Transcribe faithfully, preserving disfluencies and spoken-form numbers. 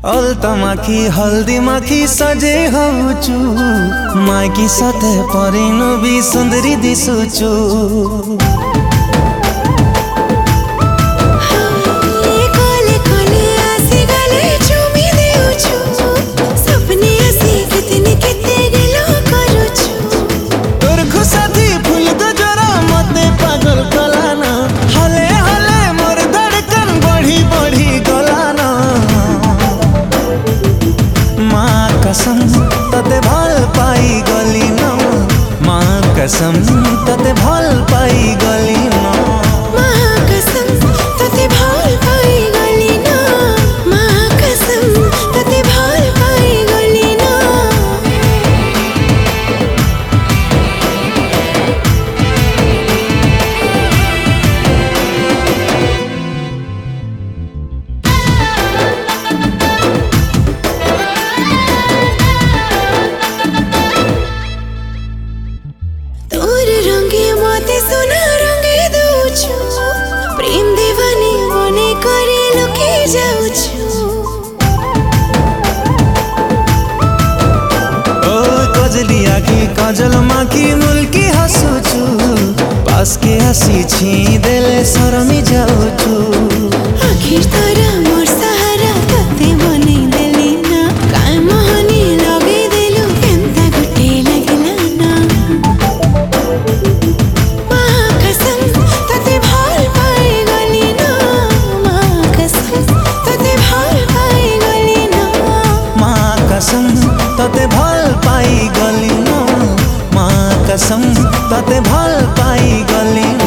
अलता माखी हल्दी माखी सजे होचु माइकी सते परिनु भी सुंदरी दिसुचु। कसम तते भल पाई गली न माँ कसम तते भल पाई गली न माँ कसम तते भल पाई गली न माँ कसम तते भल पाई गली न। सोना रंगे दउछु प्रेम दीवानी मने करे लुके जाउछु। ओ कजली आखी काजल माखी मुल्की हसुछु पास के हसी छी देले शरमी जाउछु। आखिर तोरा मोर सहारा तते बने देली ना काय मोहनी लगे देलु केनता गुटे लगला ना। तते भल पाई गली न माँ कसम तते भल पाई गली।